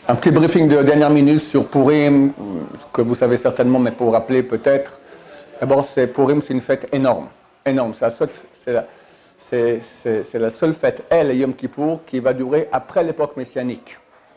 Un petit briefing de dernière minute sur Purim, que vous savez certainement, mais pour rappeler peut-être. D'abord, Purim, c'est une fête énorme. Énorme. C'est la seule fête, elle, Yom Kippour, qui va durer après l'époque messianique.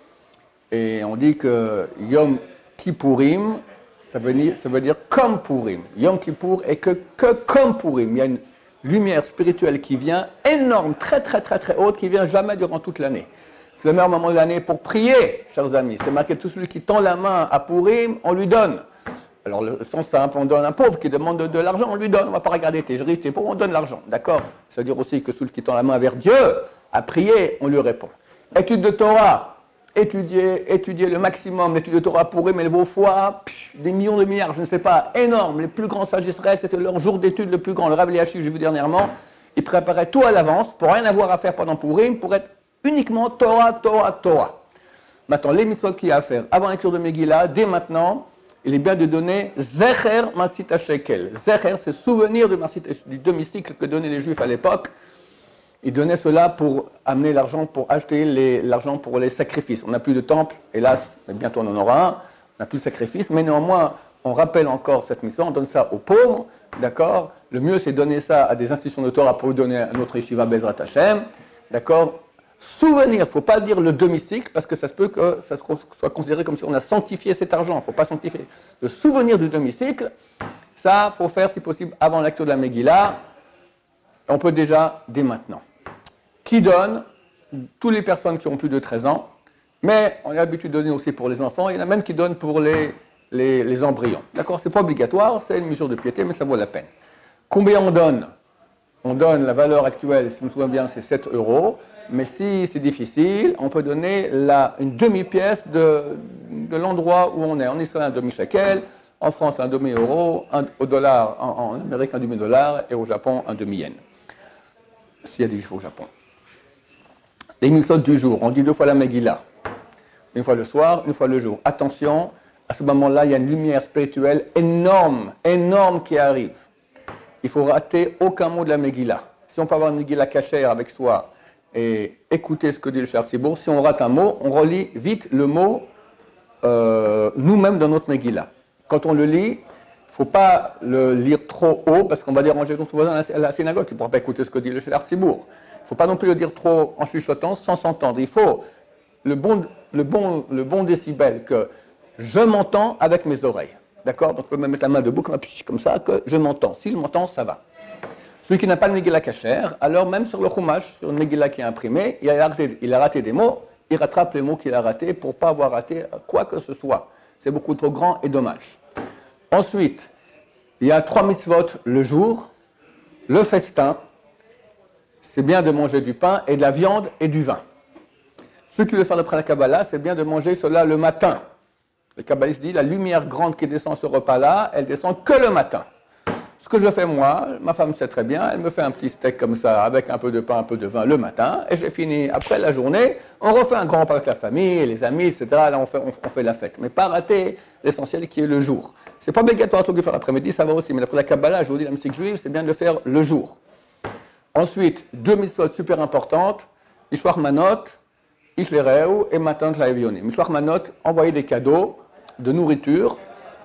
Et on dit que Yom Kippourim, ça veut dire comme Purim. Yom Kippour est que comme Purim. Il y a une lumière spirituelle qui vient énorme, très haute, qui vient jamais durant toute l'année. C'est le meilleur moment de l'année pour prier, chers amis. C'est marqué, tout celui qui tend la main à Purim, on lui donne. Alors, le sens simple, on donne à un pauvre qui demande de l'argent, on lui donne. On ne va pas regarder, t'es riche, t'es pauvre, on donne l'argent. D'accord? C'est-à-dire aussi que celui qui tend la main vers Dieu, à prier, on lui répond. Étude de Torah, étudier le maximum. L'étude de Torah Purim, elle vaut fois des millions de milliards, je ne sais pas, énorme. Les plus grands sages d'Israël, c'était leur jour d'étude le plus grand. Le Rav Eliachiv, j'ai vu dernièrement, ils préparaient tout à l'avance pour rien avoir à faire pendant Purim, pour être uniquement Torah. Maintenant, les mitzvot qu'il y a à faire avant la lecture de Megillah, dès maintenant, il est bien de donner Zecher Matzit Shekel. Zecher, c'est souvenir du demi-cycle que donnaient les Juifs à l'époque. Ils donnaient cela pour amener l'argent, pour acheter l'argent pour les sacrifices. On n'a plus de temple, hélas, mais bientôt on en aura un. On n'a plus de sacrifices, mais néanmoins, on rappelle encore cette mission, on donne ça aux pauvres, d'accord? Le mieux, c'est donner ça à des institutions de Torah pour donner à notre yeshiva Bezrat Hashem, d'accord? Souvenir, il ne faut pas dire le demi-cycle, parce que ça se peut que ça soit considéré comme si on a sanctifié cet argent. Il ne faut pas sanctifier. Le souvenir du demi-cycle, ça, il faut faire, si possible, avant la lecture de la Megillah. On peut déjà, dès maintenant. Qui donne? Toutes les personnes qui ont plus de 13 ans, mais on a l'habitude de donner aussi pour les enfants. Il y en a même qui donnent pour les embryons. D'accord? Ce n'est pas obligatoire, c'est une mesure de piété, mais ça vaut la peine. Combien on donne? On donne la valeur actuelle, si je me souviens bien, c'est 7 €. Mais si c'est difficile, on peut donner une demi-pièce de l'endroit où on est. En Israël, un demi-shekel, en France, un demi-euro, au dollar, en Amérique, un demi-dollar, et au Japon, un demi-yen. S'il y a des juifs au Japon. Les mitzvot du jour, on dit 2 fois la Megillah. Une fois le soir, une fois le jour. Attention, à ce moment-là, il y a une lumière spirituelle énorme qui arrive. Il ne faut rater aucun mot de la Megillah. Si on peut avoir une Megillah cachère avec soi, et écouter ce que dit le Sha'ar Tzibour, si on rate un mot, on relit vite le mot nous-mêmes dans notre Megillah. Quand on le lit, il ne faut pas le lire trop haut, parce qu'on va déranger notre voisin à la synagogue, qui ne pourra pas écouter ce que dit le Sha'ar Tzibour. Il ne faut pas non plus le dire trop en chuchotant, sans s'entendre. Il faut le bon décibel, que je m'entends avec mes oreilles. D'accord? Donc, on peut même mettre la main debout comme ça, que je m'entends. Si je m'entends, ça va. Celui qui n'a pas de Megillah cachère, alors même sur le Chumash, sur une Megillah qui est imprimée, il a raté des mots, il rattrape les mots qu'il a ratés pour ne pas avoir raté quoi que ce soit. C'est beaucoup trop grand et dommage. Ensuite, il y a 3 mitzvot le jour. Le festin, c'est bien de manger du pain et de la viande et du vin. Ceux qui veulent faire d'après la Kabbalah, c'est bien de manger cela le matin. Le kabbaliste dit, la lumière grande qui descend ce repas-là, elle descend que le matin. Ce que je fais moi, ma femme sait très bien, elle me fait un petit steak comme ça, avec un peu de pain, un peu de vin le matin, et j'ai fini. Après la journée, on refait un grand repas avec la famille, les amis, etc. Là, on fait la fête. Mais pas rater l'essentiel qui est le jour. C'est pas obligatoire de faire l'après-midi, ça va aussi. Mais d'après la Kabbalah, je vous dis, la mystique juive, c'est bien de le faire le jour. Ensuite, 2 mitzvot super importantes, Ishwar Manot, Ishlereu et Matant Laevionim. Ishwar Manot, envoyer des cadeaux de nourriture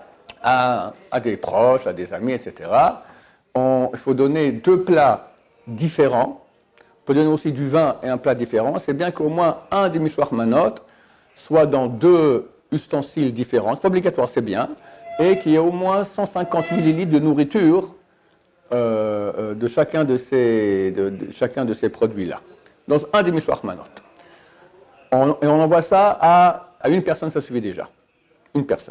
à des proches, à des amis, etc. Il faut donner 2 plats différents. On peut donner aussi du vin et un plat différent. C'est bien qu'au moins un des Mishwar Manot soit dans 2 ustensiles différents. C'est pas obligatoire, c'est bien. Et qu'il y ait au moins 150 millilitres de nourriture de chacun de ces produits-là. Dans un des Mishwar Manot. Et on envoie ça à une personne, ça suffit déjà. Une personne.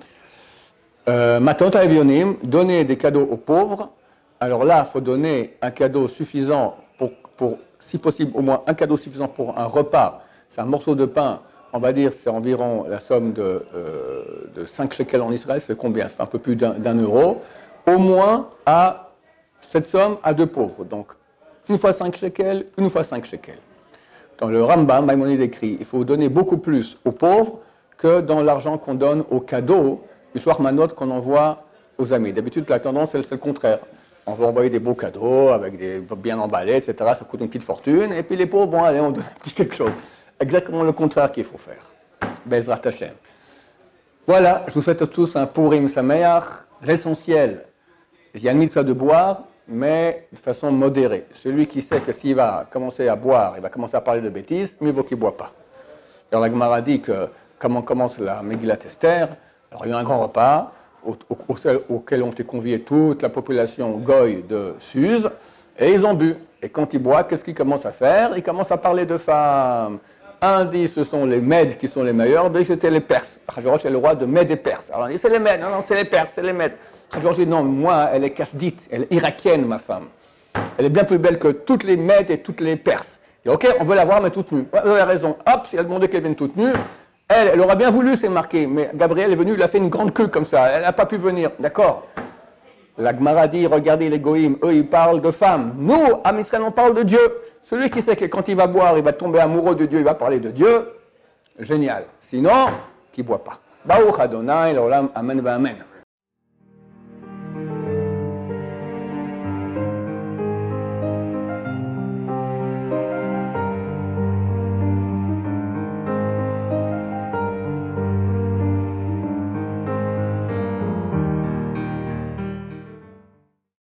Matot Avionim, donner des cadeaux aux pauvres. Alors là, il faut donner un cadeau suffisant pour, si possible, au moins un cadeau suffisant pour un repas. C'est un morceau de pain, on va dire, c'est environ la somme de 5 shekels en Israël. C'est combien? C'est un peu plus d'1 euro. Au moins à cette somme à 2 pauvres. Donc, une fois 5 shekels, une fois 5 shekels. Dans le Rambam, Maïmonide écrit, il faut donner beaucoup plus aux pauvres que dans l'argent qu'on donne aux cadeaux, les Shwar Manot qu'on envoie aux amis. D'habitude, la tendance, c'est le contraire. On va envoyer des beaux cadeaux, avec des bien emballés, etc. Ça coûte une petite fortune. Et puis les pauvres, bon, allez, on donne un petit quelque chose. Exactement le contraire qu'il faut faire. Bezrat Hashem. Voilà, je vous souhaite à tous un Purim Sameach. L'essentiel, il y a une mitzvah de boire, mais de façon modérée. Celui qui sait que s'il va commencer à boire, il va commencer à parler de bêtises, mieux vaut qu'il ne boit pas. Alors la Gemara dit que comment commence la Megillat Esther. Alors il y a eu un grand repas auquel ont été conviés toute la population goy de Suse, et ils ont bu. Et quand ils boivent, qu'est-ce qu'ils commencent à faire? Ils commencent à parler de femmes. Un dit ce sont les Mèdes qui sont les meilleurs, deux c'était les Perses. Achashverosh est le roi de Mèdes et Perses. Alors il dit c'est les Mèdes, non, c'est les Perses, c'est les Mèdes. Achashverosh dit non, moi elle est kasdite, elle est irakienne ma femme. Elle est bien plus belle que toutes les Mèdes et toutes les Perses. Il dit ok, on veut la voir mais toute nue. Vous avez raison, hop, si elle demandait qu'elle vienne toute nue, elle aurait bien voulu, c'est marqué, mais Gabriel est venu, il a fait une grande queue comme ça, elle n'a pas pu venir, d'accord. La Gemara dit, regardez les goïms, eux ils parlent de femmes. Nous, à Israël, on parle de Dieu. Celui qui sait que quand il va boire, il va tomber amoureux de Dieu, il va parler de Dieu, génial. Sinon, qui ne boit pas. Baruch Adonai, l'olam, amen, va amen.